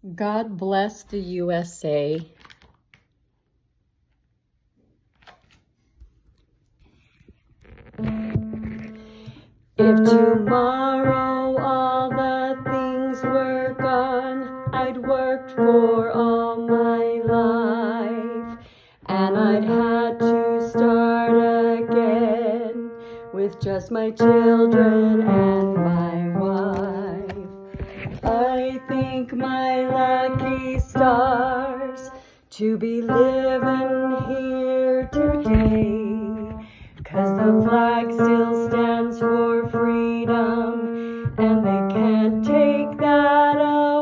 God bless the USA. If tomorrow all the things were gone I'd worked for all my life, and I'd had to start again with just my children and my wife, I thank my lucky stars to be living here today, 'cause the flag still stands for freedom, and they can't take that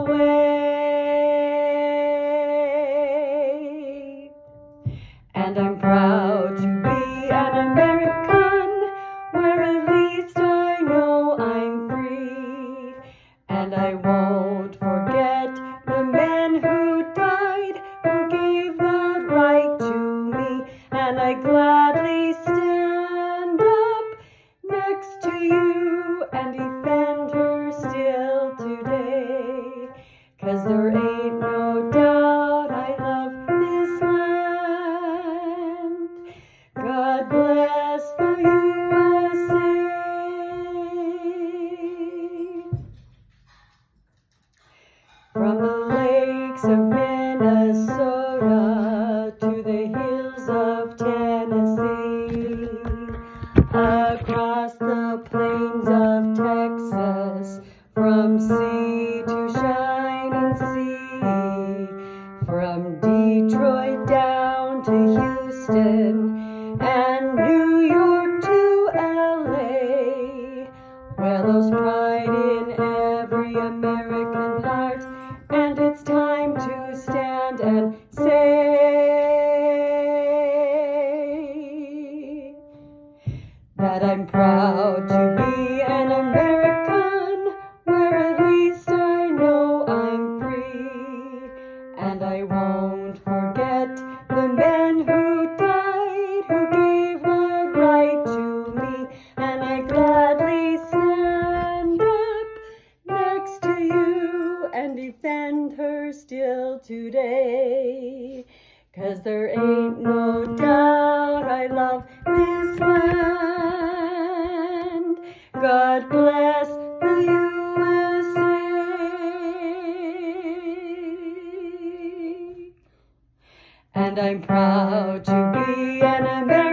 away. And I'm proud to be an American, where at least I know I'm free. And I won't forget the men who died, who gave that right to me. And I gladly stand up next to you and defend her still today, 'cause there ain't no doubt I love this land. God bless the USA. From the lakes of Minnesota to the hills of Tennessee, across the plains of Texas, from sea to shining sea, from Detroit down to Houston and New York to LA, where there's pride in every American heart, and it's time to stand and say that I'm proud to be an American, where at least I know I'm free. And I won't forget the men who died, who gave the right to me. And I gladly stand up next to you and defend her still today, 'cause there ain't no doubt I love this land. God bless the USA. And I'm proud to be an American.